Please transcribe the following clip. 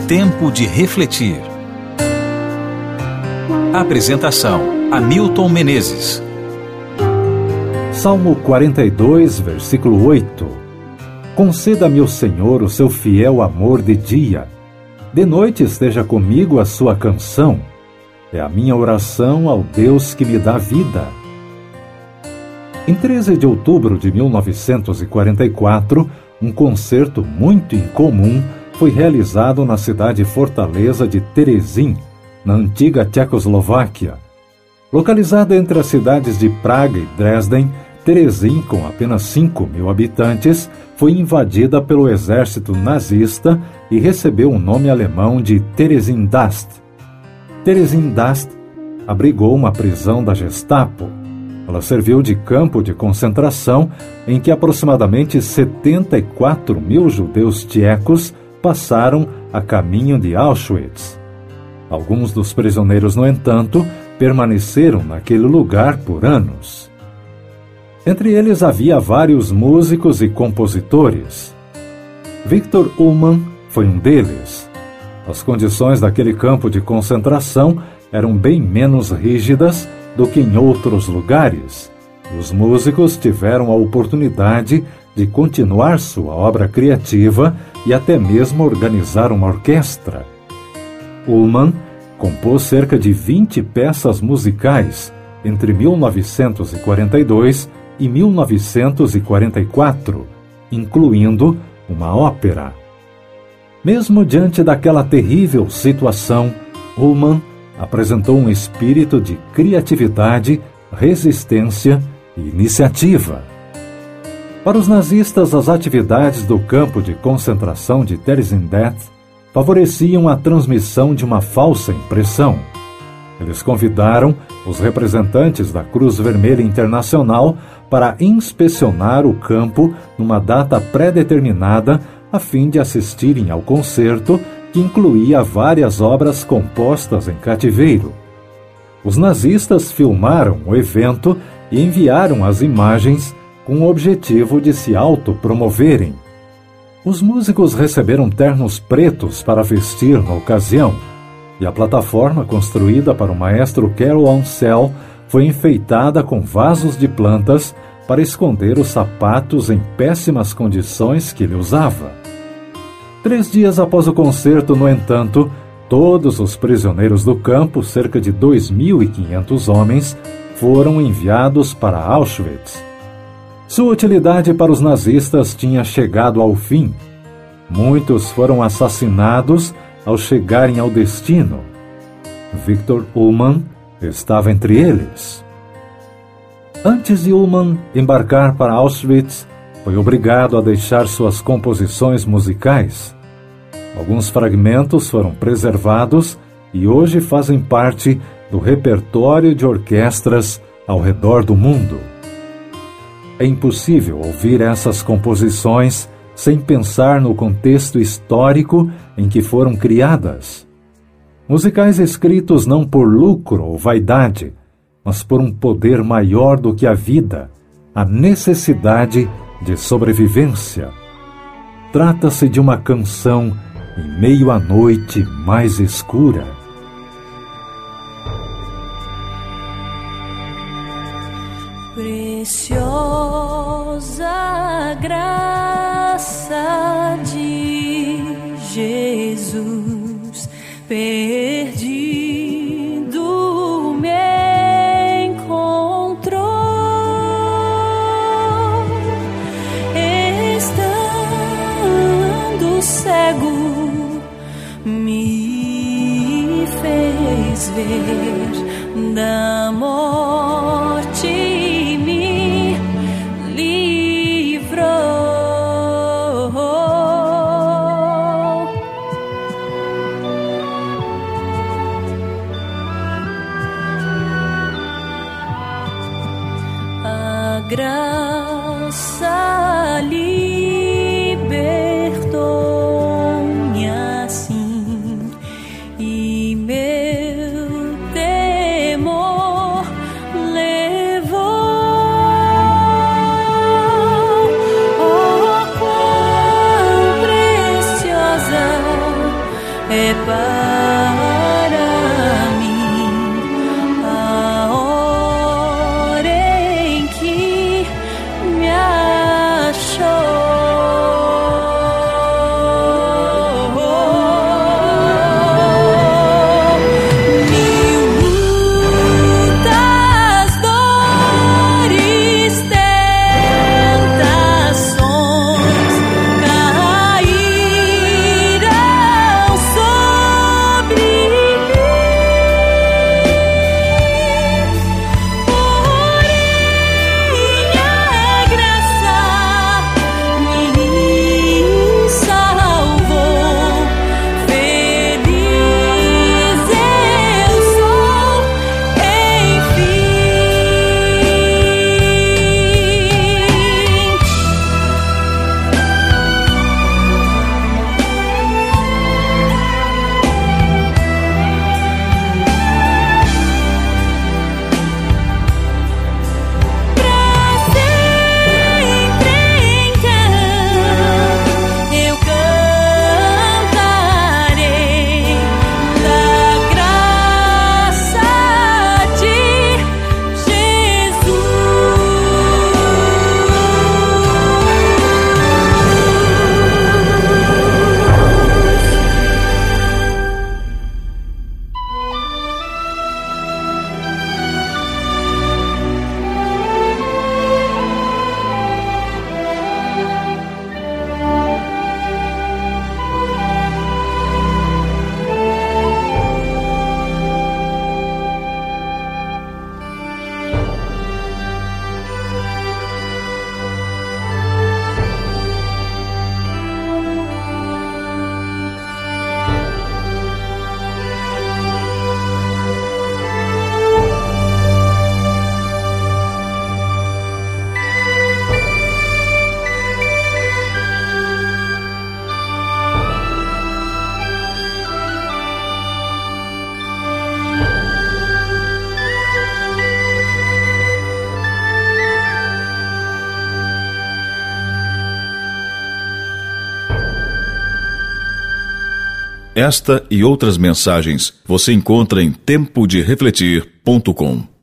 Tempo de refletir. Apresentação: Hamilton Menezes. Salmo 42, versículo 8. Conceda-me o Senhor o seu fiel amor de dia. De noite esteja comigo a sua canção. É a minha oração ao Deus que me dá vida. Em 13 de outubro de 1944, um concerto muito incomum foi realizado na cidade fortaleza de Terezín, na antiga Tchecoslováquia. Localizada entre as cidades de Praga e Dresden, Terezín, com apenas 5.000 habitantes, foi invadida pelo exército nazista e recebeu o nome alemão de Theresienstadt. Theresienstadt abrigou uma prisão da Gestapo. Ela serviu de campo de concentração em que aproximadamente 74.000 judeus tchecos passaram a caminho de Auschwitz. Alguns dos prisioneiros, no entanto, permaneceram naquele lugar por anos. Entre eles havia vários músicos e compositores. Victor Ullmann foi um deles. As condições daquele campo de concentração eram bem menos rígidas do que em outros lugares. Os músicos tiveram a oportunidade de continuar sua obra criativa e até mesmo organizar uma orquestra. Ullmann compôs cerca de 20 peças musicais entre 1942 e 1944, incluindo uma ópera. Mesmo diante daquela terrível situação, Ullmann apresentou um espírito de criatividade, resistência e iniciativa. Para os nazistas, as atividades do campo de concentração de Theresienstadt favoreciam a transmissão de uma falsa impressão. Eles convidaram os representantes da Cruz Vermelha Internacional para inspecionar o campo numa data pré-determinada a fim de assistirem ao concerto, que incluía várias obras compostas em cativeiro. Os nazistas filmaram o evento e enviaram as imagens com o objetivo de se autopromoverem. Os músicos receberam ternos pretos para vestir na ocasião, e a plataforma construída para o maestro Carol Ansel foi enfeitada com vasos de plantas para esconder os sapatos em péssimas condições que ele usava. 3 dias após o concerto, no entanto, todos os prisioneiros do campo, cerca de 2.500 homens, foram enviados para Auschwitz. Sua utilidade para os nazistas tinha chegado ao fim. Muitos foram assassinados ao chegarem ao destino. Victor Ullmann estava entre eles. Antes de Ullmann embarcar para Auschwitz, foi obrigado a deixar suas composições musicais. Alguns fragmentos foram preservados e hoje fazem parte do repertório de orquestras ao redor do mundo. É impossível ouvir essas composições sem pensar no contexto histórico em que foram criadas. Musicais escritos não por lucro ou vaidade, mas por um poder maior do que a vida, a necessidade de sobrevivência. Trata-se de uma canção em meio à noite mais escura. Preciosa graça de Jesus, perdido me encontrou, estando cego me fez ver da morte, me livrou. A graça libertou-me assim, e meu temor levou. Oh, quão preciosa é Esta e outras mensagens você encontra em tempoderefletir.com.